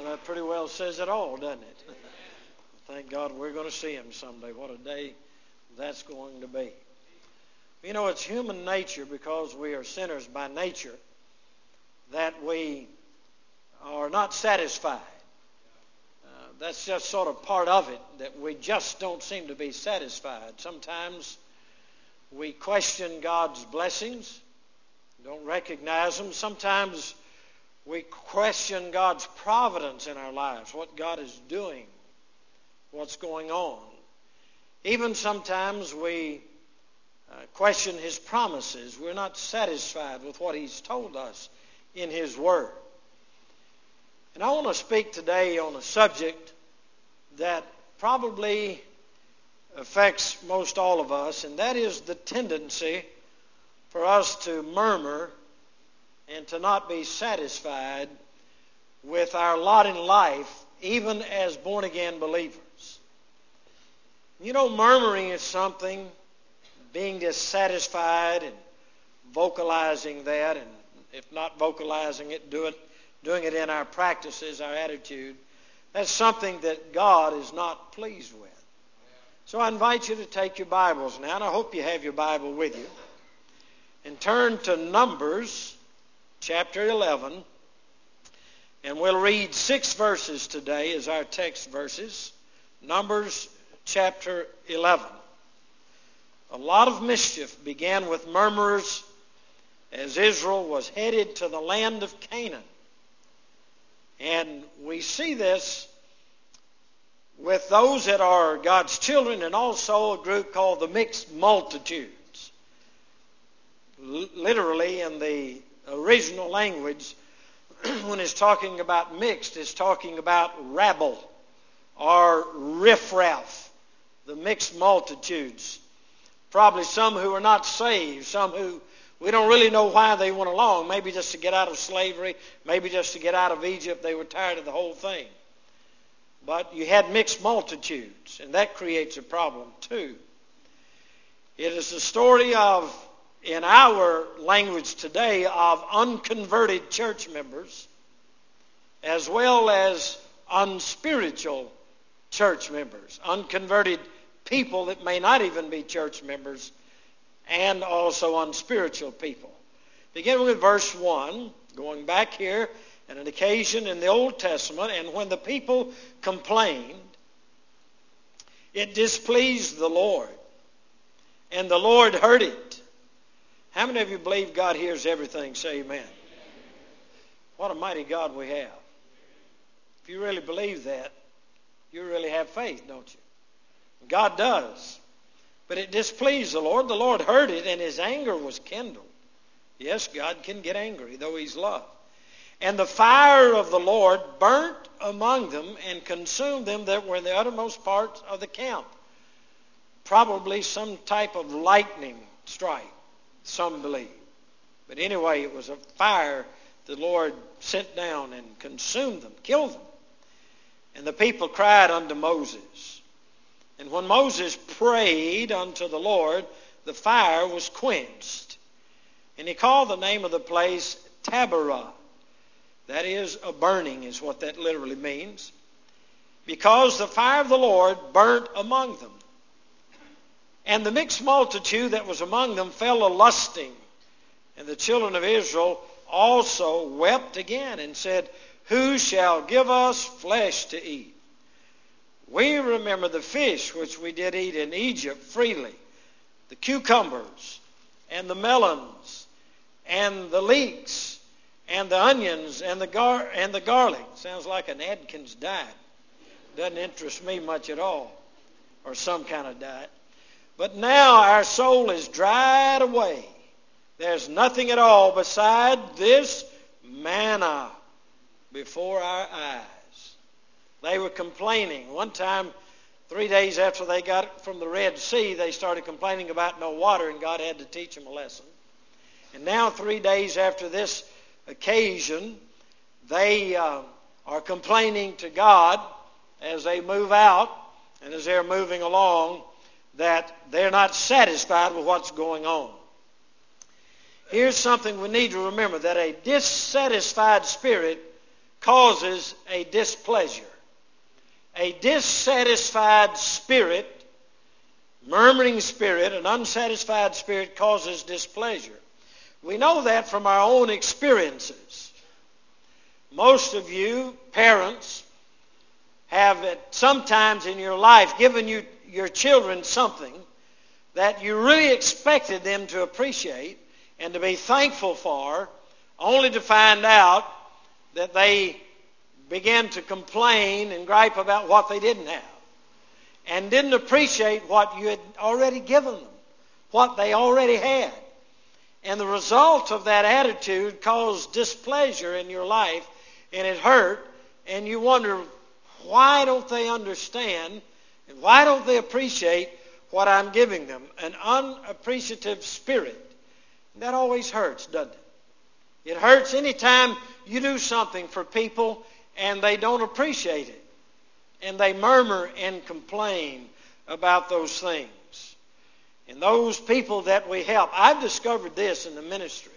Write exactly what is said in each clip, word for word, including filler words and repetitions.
that pretty well says it all, doesn't it? Thank God we're going to see him someday. What a day that's going to be. You know, it's human nature, because we are sinners by nature, that we are not satisfied. Uh, that's just sort of part of it, that we just don't seem to be satisfied. Sometimes we question God's blessings, don't recognize them. Sometimes we question God's providence in our lives, what God is doing, what's going on. Even sometimes we uh, question His promises. We're not satisfied with what He's told us in His Word. And I want to speak today on a subject that probably affects most all of us, and that is the tendency for us to murmur and to not be satisfied with our lot in life, even as born-again believers. You know, murmuring is something, being dissatisfied and vocalizing that, and if not vocalizing it, do it, doing it in our practices, our attitude, that's something that God is not pleased with. So I invite you to take your Bibles now, and I hope you have your Bible with you, and turn to Numbers chapter eleven, and we'll read six verses today as our text verses. Numbers chapter eleven. A lot of mischief began with murmurers as Israel was headed to the land of Canaan. And we see this with those that are God's children, and also a group called the mixed multitudes. L- literally in the original language, when it's talking about mixed, it's talking about rabble or riffraff, the mixed multitudes. Probably some who are not saved, some who we don't really know why they went along, maybe just to get out of slavery, maybe just to get out of Egypt. They were tired of the whole thing. But you had mixed multitudes, and that creates a problem too. It is the story of, in our language today, of unconverted church members as well as unspiritual church members, unconverted people that may not even be church members, and also unspiritual people. Beginning with verse one, going back here, and an occasion in the Old Testament, and when the people complained, it displeased the Lord, and the Lord heard it. How many of you believe God hears everything? Say amen. What a mighty God we have. If you really believe that, you really have faith, don't you? God does. But it displeased the Lord. The Lord heard it, and His anger was kindled. Yes, God can get angry, though He's love. And the fire of the Lord burnt among them and consumed them that were in the uttermost parts of the camp. Probably some type of lightning strike, some believe. But anyway, it was a fire the Lord sent down and consumed them, killed them. And the people cried unto Moses. And when Moses prayed unto the Lord, the fire was quenched. And he called the name of the place Taberah. That is, a burning is what that literally means. Because the fire of the Lord burnt among them. And the mixed multitude that was among them fell a-lusting. And the children of Israel also wept again and said, Who shall give us flesh to eat? We remember the fish which we did eat in Egypt freely, the cucumbers and the melons and the leeks and the onions and the gar- and the garlic. Sounds like an Atkins diet. Doesn't interest me much at all, or some kind of diet. But now our soul is dried away. There's nothing at all beside this manna before our eyes. They were complaining. One time, three days after they got from the Red Sea, they started complaining about no water, and God had to teach them a lesson. And now, three days after this occasion, they uh, are complaining to God as they move out and as they're moving along that they're not satisfied with what's going on. Here's something we need to remember, that a dissatisfied spirit causes a displeasure. A dissatisfied spirit, murmuring spirit, an unsatisfied spirit causes displeasure. We know that from our own experiences. Most of you, parents, have at sometimes in your life given you, your children something that you really expected them to appreciate and to be thankful for, only to find out that they began to complain and gripe about what they didn't have and didn't appreciate what you had already given them, what they already had. And the result of that attitude caused displeasure in your life, and it hurt, and you wonder, why don't they understand and why don't they appreciate what I'm giving them? An unappreciative spirit. And that always hurts, doesn't it? It hurts anytime you do something for people and they don't appreciate it. And they murmur and complain about those things. And those people that we help, I've discovered this in the ministry,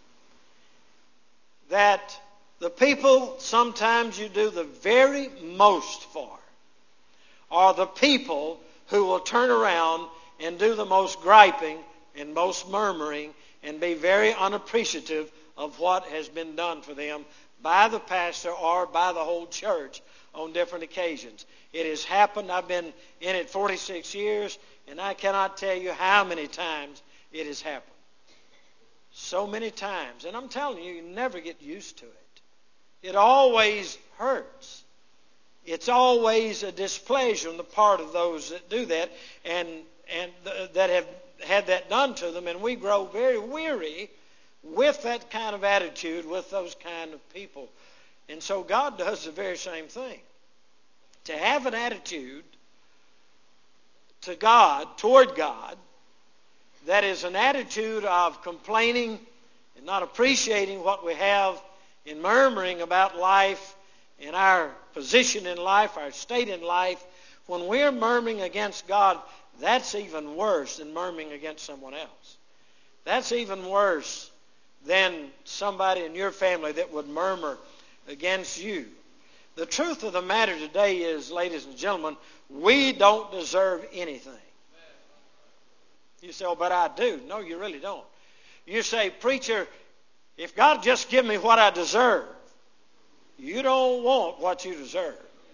that the people sometimes you do the very most for are the people who will turn around and do the most griping and most murmuring and be very unappreciative of what has been done for them by the pastor or by the whole church on different occasions. It has happened. I've been in it forty-six years, and I cannot tell you how many times it has happened. So many times. And I'm telling you, you never get used to it. It always hurts. It's always a displeasure on the part of those that do that and, and th- that have had that done to them. And we grow very weary with that kind of attitude, with those kind of people. And so God does the very same thing. To have an attitude to God, toward God, that is an attitude of complaining and not appreciating what we have, and murmuring about life and our position in life, our state in life. When we're murmuring against God, that's even worse than murmuring against someone else. That's even worse than somebody in your family that would murmur against you. The truth of the matter today is, ladies and gentlemen, we don't deserve anything. You say, oh, but I do. No, you really don't. You say, preacher, if God just give me what I deserve, you don't want what you deserve.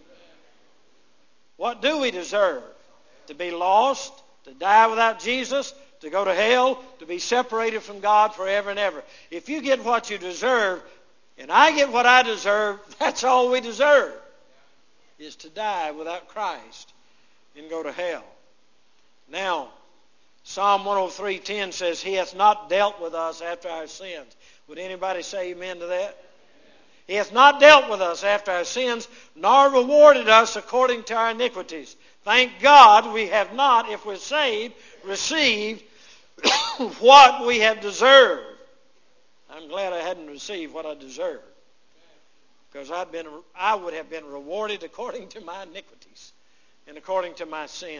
What do we deserve? To be lost, to die without Jesus, to go to hell, to be separated from God forever and ever. If you get what you deserve, and I get what I deserve, that's all we deserve, is to die without Christ and go to hell. Now, Psalm one oh three ten says, He hath not dealt with us after our sins. Would anybody say amen to that? He hath not dealt with us after our sins, nor rewarded us according to our iniquities. Thank God we have not, if we're saved, received what we have deserved. I'm glad I hadn't received what I deserved, because I'd been, I would have been rewarded according to my iniquities and according to my sin.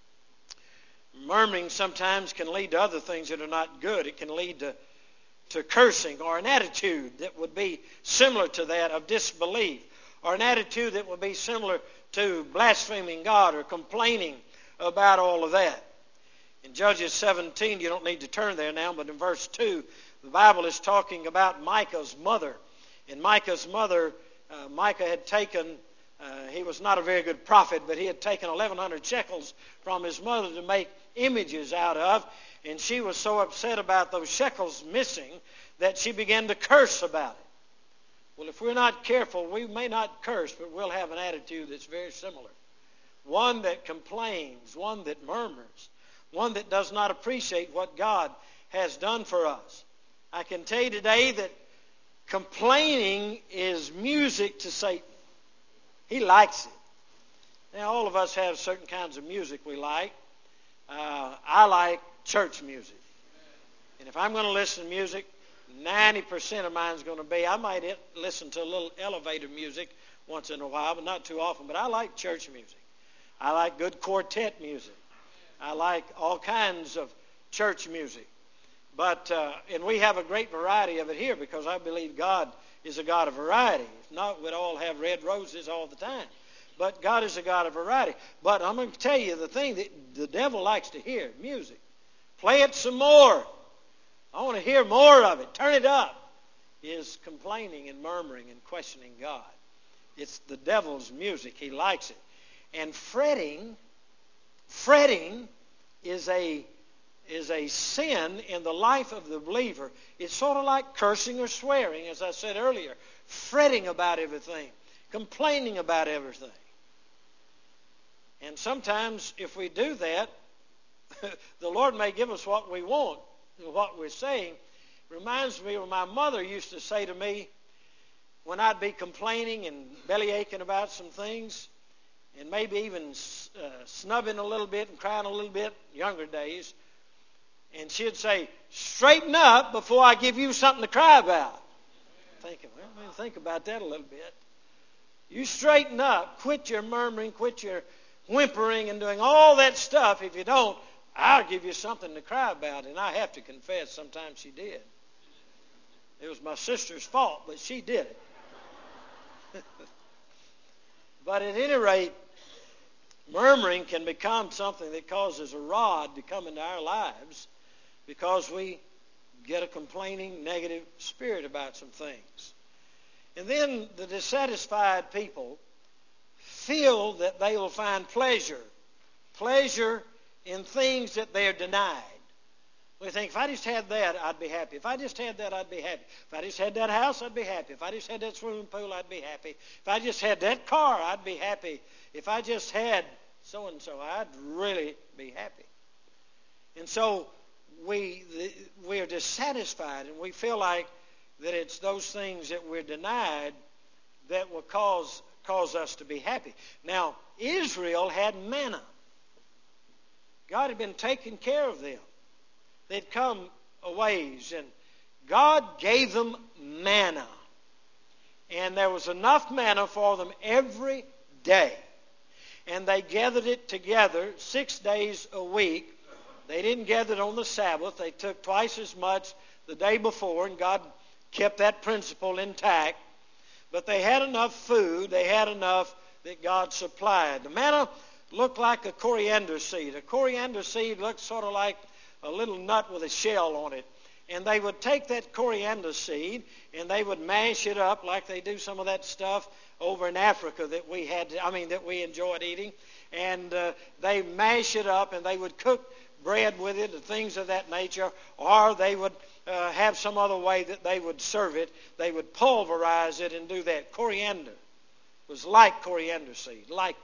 Murmuring sometimes can lead to other things that are not good. It can lead to, to cursing, or an attitude that would be similar to that of disbelief, or an attitude that would be similar to blaspheming God or complaining about all of that. In Judges seventeen, you don't need to turn there now, but in verse two, the Bible is talking about Micah's mother. And Micah's mother, uh, Micah had taken, uh, he was not a very good prophet, but he had taken eleven hundred shekels from his mother to make images out of. And she was so upset about those shekels missing that she began to curse about it. Well, if we're not careful, we may not curse, but we'll have an attitude that's very similar. One that complains, one that murmurs, one that does not appreciate what God has done for us. I can tell you today that complaining is music to Satan. He likes it. Now, all of us have certain kinds of music we like. Uh, I like church music. And if I'm going to listen to music, ninety percent of mine is going to be, I might listen to a little elevator music once in a while, but not too often. But I like church music. I like good quartet music. I like all kinds of church music. But, uh, and we have a great variety of it here, because I believe God is a God of variety. If not, we'd all have red roses all the time. But God is a God of variety. But I'm going to tell you the thing that the devil likes to hear, music. Play it some more. I want to hear more of it. Turn it up. Is complaining and murmuring and questioning God. It's the devil's music. He likes it. And fretting, fretting is a is a sin in the life of the believer. It's sort of like cursing or swearing, as I said earlier. Fretting about everything. Complaining about everything. And sometimes if we do that, the Lord may give us what we want, what we're saying. Reminds me of my mother used to say to me when I'd be complaining and bellyaching about some things, and maybe even uh, snubbing a little bit and crying a little bit, younger days, and she'd say, straighten up before I give you something to cry about. Thinking, well, maybe think about that a little bit. You straighten up, quit your murmuring, quit your whimpering and doing all that stuff. If you don't, I'll give you something to cry about. And I have to confess, sometimes she did. It was my sister's fault, but she did it. But at any rate, murmuring can become something that causes a rod to come into our lives because we get a complaining, negative spirit about some things. And then the dissatisfied people feel that they will find pleasure, pleasure in things that they're denied. We think, if I just had that, I'd be happy. If I just had that, I'd be happy. If I just had that house, I'd be happy. If I just had that swimming pool, I'd be happy. If I just had that car, I'd be happy. If I just had so-and-so, I'd really be happy. And so we we are dissatisfied, and we feel like that it's those things that we're denied that will cause cause us to be happy. Now, Israel had manna. God had been taking care of them. They'd come a ways, and God gave them manna. And there was enough manna for them every day. And they gathered it together six days a week. They didn't gather it on the Sabbath. They took twice as much the day before, and God kept that principle intact. But they had enough food. They had enough that God supplied. The manna looked like a coriander seed. A coriander seed looked sort of like a little nut with a shell on it. And they would take that coriander seed and they would mash it up like they do some of that stuff over in Africa that we had, I mean, that we enjoyed eating. And uh, they mash it up and they would cook bread with it and things of that nature, or they would uh, have some other way that they would serve it. They would pulverize it and do that. Coriander was like coriander seed, like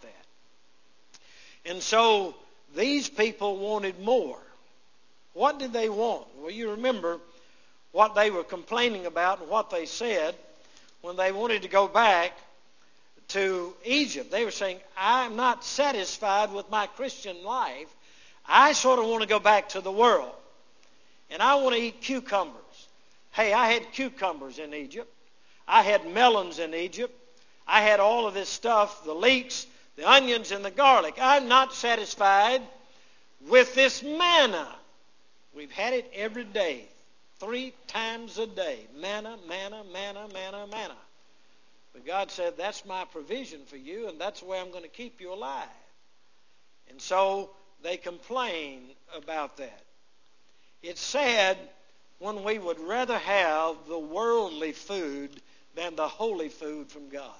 that. And so these people wanted more. What did they want? Well, you remember what they were complaining about and what they said when they wanted to go back to Egypt. They were saying, I'm not satisfied with my Christian life. I sort of want to go back to the world. And I want to eat cucumbers. Hey, I had cucumbers in Egypt. I had melons in Egypt. I had all of this stuff, the leeks, the onions, and the garlic. I'm not satisfied with this manna. We've had it every day, three times a day. Manna, manna, manna, manna, manna. But God said, that's my provision for you, and that's the way I'm going to keep you alive. And so they complain about that. It's sad when we would rather have the worldly food than the holy food from God.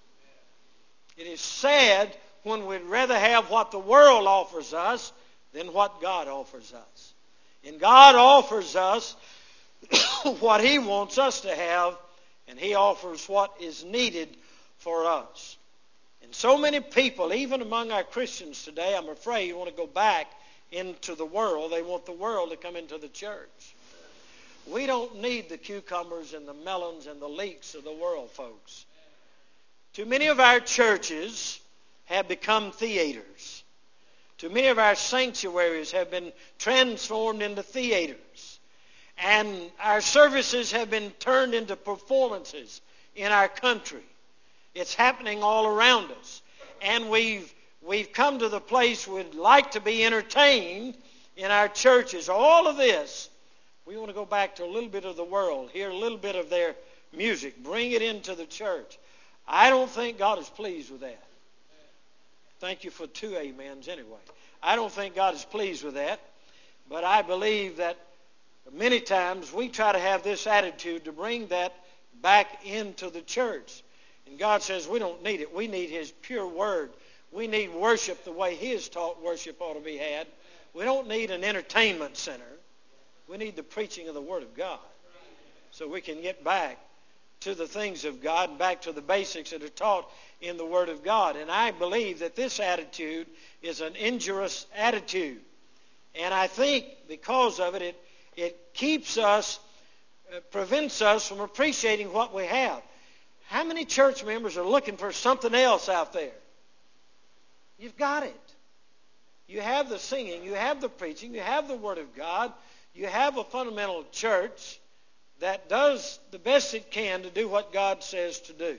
It is sad when we'd rather have what the world offers us than what God offers us. And God offers us what He wants us to have, and He offers what is needed for us. And so many people, even among our Christians today, I'm afraid, want to go back into the world. They want the world to come into the church. We don't need the cucumbers and the melons and the leeks of the world, folks. Too many of our churches have become theaters. Too many of our sanctuaries have been transformed into theaters. And our services have been turned into performances in our country. It's happening all around us. And we've we've come to the place we'd like to be entertained in our churches. All of this, we want to go back to a little bit of the world, hear a little bit of their music. Bring it into the church. I don't think God is pleased with that. Thank you for two amens anyway. I don't think God is pleased with that. But I believe that many times we try to have this attitude to bring that back into the church. And God says we don't need it. We need His pure word. We need worship the way He has taught worship ought to be had. We don't need an entertainment center. We need the preaching of the Word of God so we can get back to the things of God and back to the basics that are taught in the Word of God. And I believe that this attitude is an injurious attitude. And I think because of it, it, it keeps us, uh, prevents us from appreciating what we have. How many church members are looking for something else out there? You've got it. You have the singing, you have the preaching, you have the Word of God, you have a fundamental church that does the best it can to do what God says to do.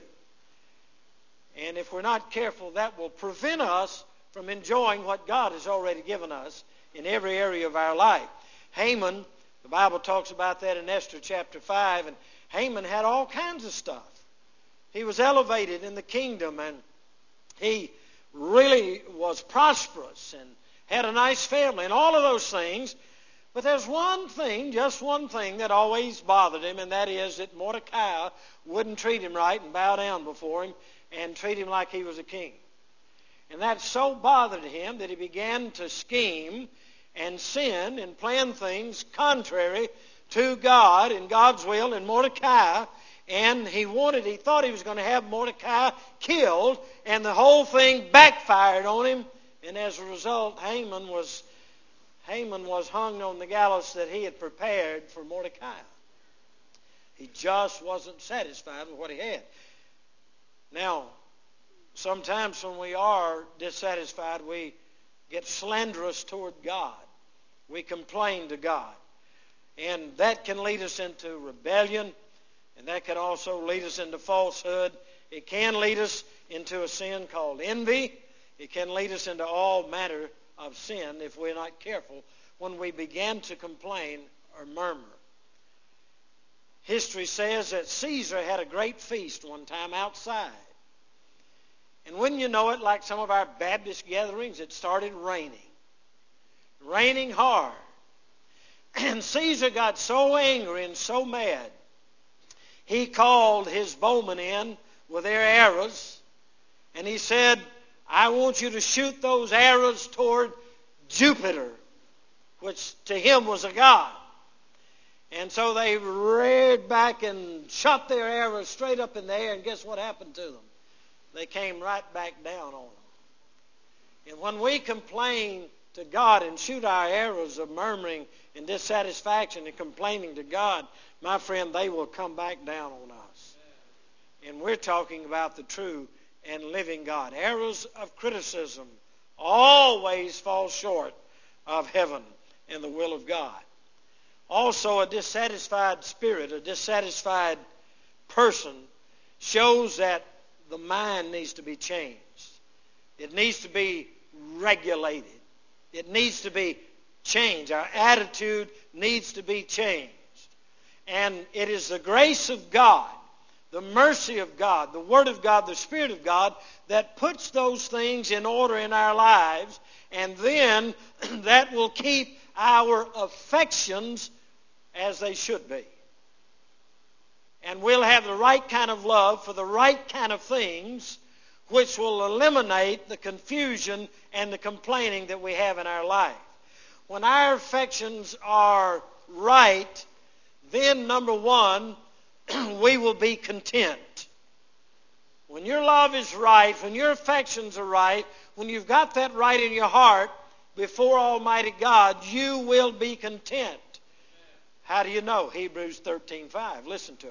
And if we're not careful, that will prevent us from enjoying what God has already given us in every area of our life. Haman, the Bible talks about that in Esther chapter five, and Haman had all kinds of stuff. He was elevated in the kingdom, and he really was prosperous and had a nice family and all of those things. But there's one thing, just one thing that always bothered him, and that is that Mordecai wouldn't treat him right and bow down before him and treat him like he was a king. And that so bothered him that he began to scheme and sin and plan things contrary to God and God's will and Mordecai. And he wanted, he thought he was going to have Mordecai killed, and the whole thing backfired on him. And as a result, Haman was Haman was hung on the gallows that he had prepared for Mordecai. He just wasn't satisfied with what he had. Now, sometimes when we are dissatisfied, we get slanderous toward God. We complain to God. And that can lead us into rebellion, and that can also lead us into falsehood. It can lead us into a sin called envy. It can lead us into all manner of sin if we're not careful when we begin to complain or murmur. History says that Caesar had a great feast one time outside. And wouldn't you know it, like some of our Baptist gatherings, it started raining. Raining hard. And Caesar got so angry and so mad, he called his bowmen in with their arrows, and he said, I want you to shoot those arrows toward Jupiter, which to him was a god. And so they reared back and shot their arrows straight up in the air, and guess what happened to them? They came right back down on them. And when we complain to God and shoot our arrows of murmuring and dissatisfaction and complaining to God, my friend, they will come back down on us. And we're talking about the true and living God. Arrows of criticism always fall short of heaven and the will of God. Also, a dissatisfied spirit, a dissatisfied person shows that the mind needs to be changed. It needs to be regulated. It needs to be changed. Our attitude needs to be changed. And it is the grace of God, the mercy of God, the Word of God, the Spirit of God that puts those things in order in our lives, and then that will keep our affections as they should be. And we'll have the right kind of love for the right kind of things, which will eliminate the confusion and the complaining that we have in our life. When our affections are right, then number one, we will be content. When your love is right, when your affections are right, when you've got that right in your heart before Almighty God, you will be content. How do you know? Hebrews thirteen five. Listen to it.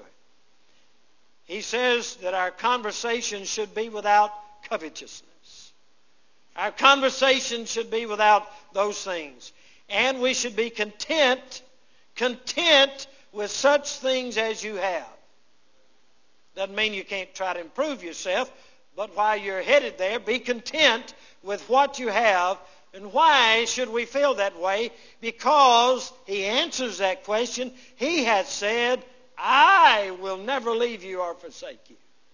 He says that our conversation should be without covetousness. Our conversation should be without those things. And we should be content, content with such things as you have. Doesn't mean you can't try to improve yourself, but while you're headed there, be content with what you have. And why should we feel that way? Because he answers that question. He has said, I will never leave you or forsake you.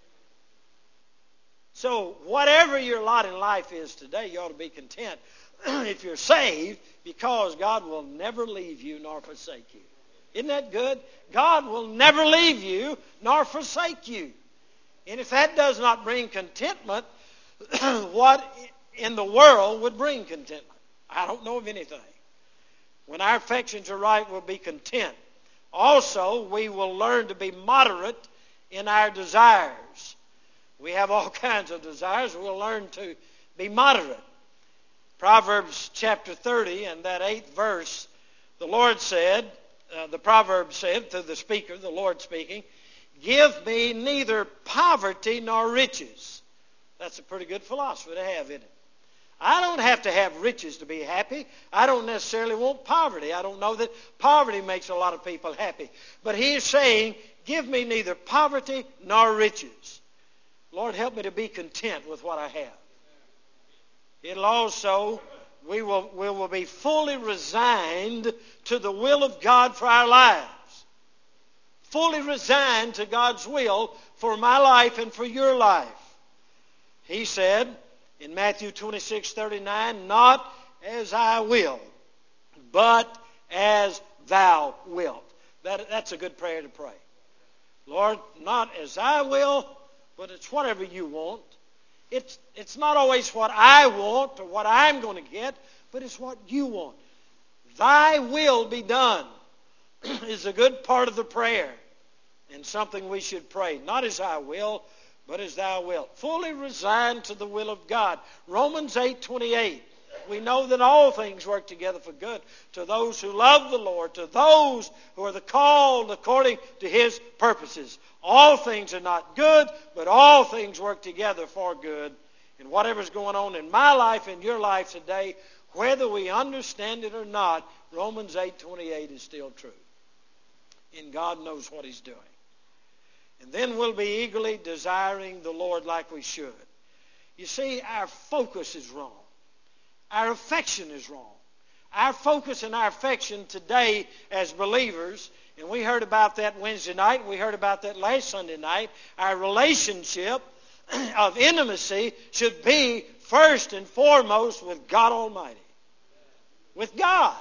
So whatever your lot in life is today, you ought to be content if you're saved, because God will never leave you nor forsake you. Isn't that good? God will never leave you nor forsake you. And if that does not bring contentment, what in the world would bring contentment? I don't know of anything. When our affections are right, we'll be content. Also, we will learn to be moderate in our desires. We have all kinds of desires. We'll learn to be moderate. Proverbs chapter thirty and that eighth verse, the Lord said, uh, the proverb said to the speaker, the Lord speaking, "Give me neither poverty nor riches." That's a pretty good philosophy to have, isn't it? I don't have to have riches to be happy. I don't necessarily want poverty. I don't know that poverty makes a lot of people happy. But he is saying, give me neither poverty nor riches. Lord, help me to be content with what I have. It'll also, we will, we will be fully resigned to the will of God for our lives. Fully resigned to God's will for my life and for your life. He said in Matthew twenty-six thirty-nine, "Not as I will, but as thou wilt." That, that's a good prayer to pray. Lord, not as I will, but it's whatever you want. It's, it's not always what I want or what I'm going to get, but it's what you want. Thy will be done is a good part of the prayer and something we should pray. Not as I will, but as thou wilt. Fully resigned to the will of God. Romans eight twenty-eight. We know that all things work together for good to those who love the Lord, to those who are the called according to His purposes. All things are not good, but all things work together for good. And whatever's going on in my life and your life today, whether we understand it or not, Romans eight twenty-eight is still true. And God knows what He's doing. And then we'll be eagerly desiring the Lord like we should. You see, our focus is wrong. Our affection is wrong. Our focus and our affection today as believers, and we heard about that Wednesday night, we heard about that last Sunday night, our relationship of intimacy should be first and foremost with God Almighty. With God.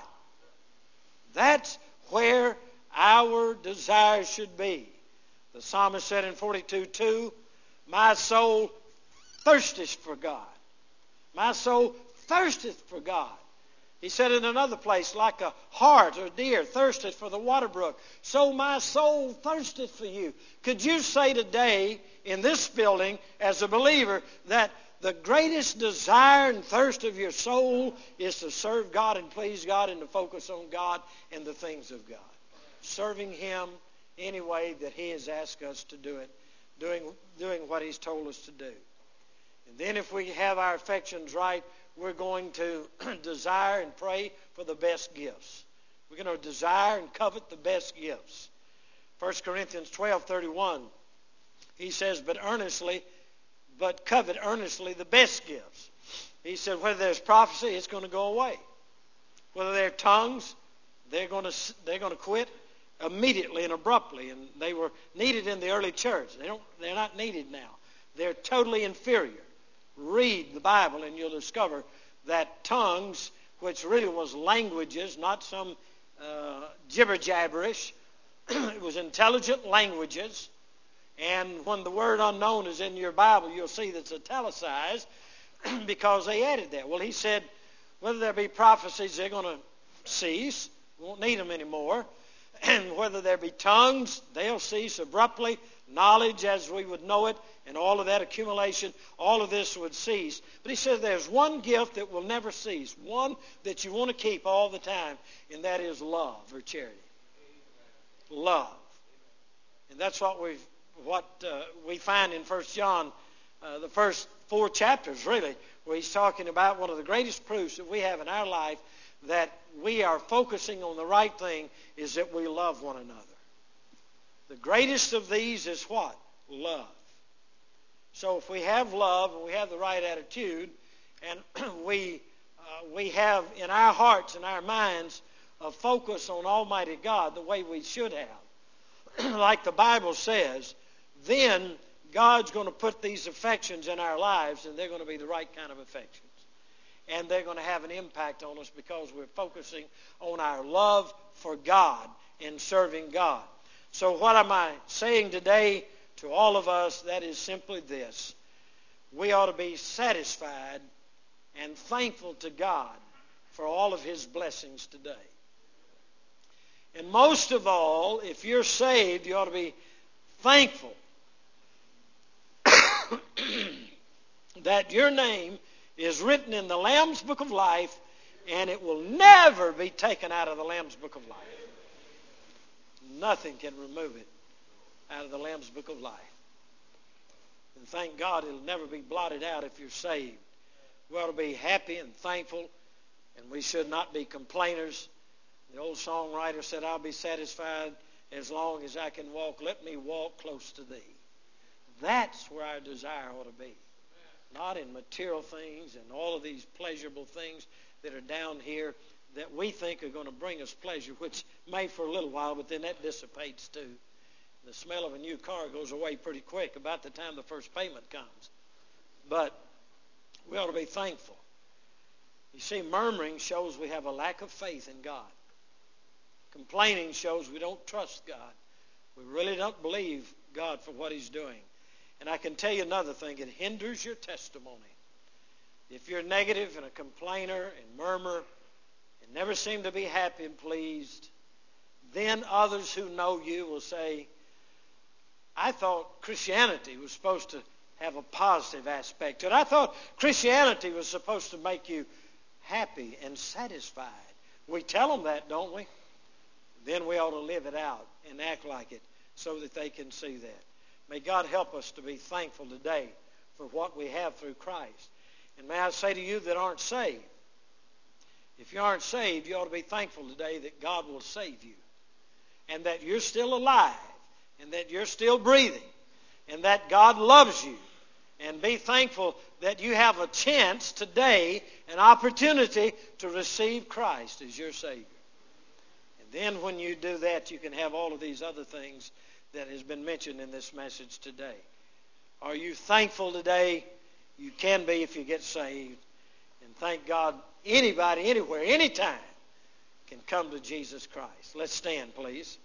That's where our desire should be. The psalmist said in forty-two two, "My soul thirsteth for God." My soul thirsteth for God. He said in another place, like a hart or deer thirsteth for the water brook, so my soul thirsteth for you. Could you say today in this building as a believer that the greatest desire and thirst of your soul is to serve God and please God and to focus on God and the things of God? Serving Him any way that He has asked us to do it, doing, doing what He's told us to do. And then if we have our affections right, we're going to desire and pray for the best gifts. We're going to desire and covet the best gifts. First Corinthians twelve thirty-one, he says, but earnestly, but covet earnestly the best gifts. He said, whether there's prophecy, it's going to go away. Whether there are tongues, they're going to, they're going to quit immediately and abruptly. And they were needed in the early church. They don't, they're not needed now. They're totally inferior. Read the Bible and you'll discover that tongues, which really was languages, not some uh, jibber-jabberish, it was intelligent languages. And when the word unknown is in your Bible, you'll see that's italicized because they added that. Well, he said, whether there be prophecies, they're going to cease. We won't need them anymore. And whether there be tongues, they'll cease abruptly. Knowledge as we would know it, and all of that accumulation, all of this would cease. But he says there's one gift that will never cease, one that you want to keep all the time, and that is love or charity. Love. And that's what we what uh, we find in First John, uh, the first four chapters, really, where he's talking about one of the greatest proofs that we have in our life that we are focusing on the right thing is that we love one another. The greatest of these is what? Love. So if we have love and we have the right attitude and we uh, we have in our hearts and our minds a focus on Almighty God the way we should have, like the Bible says, then God's going to put these affections in our lives, and they're going to be the right kind of affections. And they're going to have an impact on us because we're focusing on our love for God and serving God. So what am I saying today to all of us? That is simply this. We ought to be satisfied and thankful to God for all of His blessings today. And most of all, if you're saved, you ought to be thankful that your name is written in the Lamb's Book of Life, and it will never be taken out of the Lamb's Book of Life. Nothing can remove it out of the Lamb's Book of Life. And thank God it'll never be blotted out if you're saved. We ought to be happy and thankful, and we should not be complainers. The old songwriter said, I'll be satisfied as long as I can walk. Let me walk close to Thee. That's where our desire ought to be. Not in material things and all of these pleasurable things that are down here that we think are going to bring us pleasure, which may for a little while, but then that dissipates too. The smell of a new car goes away pretty quick about the time the first payment comes. But we ought to be thankful. You see, murmuring shows we have a lack of faith in God. Complaining shows we don't trust God. We really don't believe God for what He's doing. And I can tell you another thing, it hinders your testimony. If you're negative and a complainer and murmur and never seem to be happy and pleased, then others who know you will say, I thought Christianity was supposed to have a positive aspect to it. I thought Christianity was supposed to make you happy and satisfied. We tell them that, don't we? Then we ought to live it out and act like it so that they can see that. May God help us to be thankful today for what we have through Christ. And may I say to you that aren't saved, if you aren't saved, you ought to be thankful today that God will save you and that you're still alive and that you're still breathing and that God loves you. And be thankful that you have a chance today, an opportunity to receive Christ as your Savior. And then when you do that, you can have all of these other things that has been mentioned in this message today. Are you thankful today? You can be if you get saved. And thank God, anybody, anywhere, anytime can come to Jesus Christ. Let's stand, please.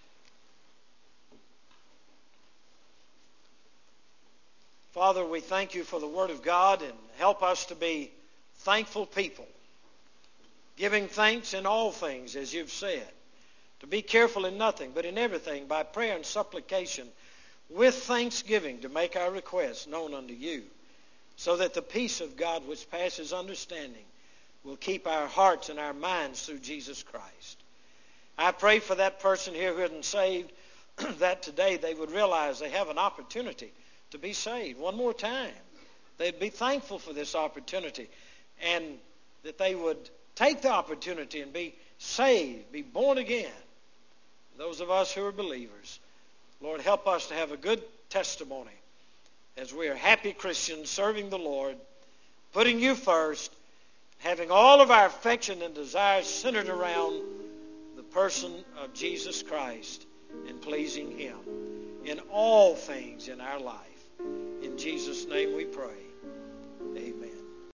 Father, we thank You for the Word of God, and help us to be thankful people, giving thanks in all things, as You've said. To be careful in nothing, but in everything, by prayer and supplication, with thanksgiving, to make our requests known unto You, so that the peace of God which passes understanding will keep our hearts and our minds through Jesus Christ. I pray for that person here who isn't saved, that today they would realize they have an opportunity to be saved one more time. They'd be thankful for this opportunity, and that they would take the opportunity and be saved, be born again. Those of us who are believers, Lord, help us to have a good testimony as we are happy Christians serving the Lord, putting You first, having all of our affection and desires centered around the person of Jesus Christ and pleasing Him in all things in our life. In Jesus' name we pray. Amen.